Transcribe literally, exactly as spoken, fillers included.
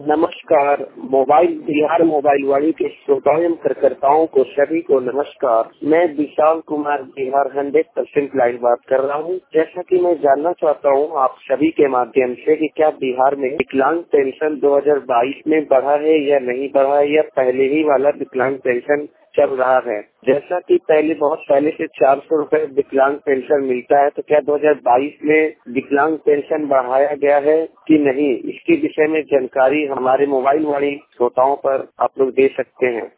नमस्कार। Mobile Bihar mobile वाणी के श्रोताओं एवं कार्यकर्ताओं को सभी को नमस्कार। मैं Vishal Kumar Bihar hundred percent live बात कर रहा हूं। जैसा कि मैं जानना चाहता हूं आप सभी के माध्यम से कि क्या बिहार में विकलांग पेंशन दो हज़ार बाईस में बढ़ा है या नहीं बढ़ा है, या पहले ही वाला विकलांग पेंशन चल रहा है। जैसा कि पहले बहुत पहले से चार सौ रूपए विकलांग पेंशन मिलता है, तो क्या दो हज़ार बाईस में विकलांग पेंशन बढ़ाया गया है कि नहीं, इसके विषय में जानकारी हमारे मोबाइल वाणी श्रोताओं पर आप लोग दे सकते हैं।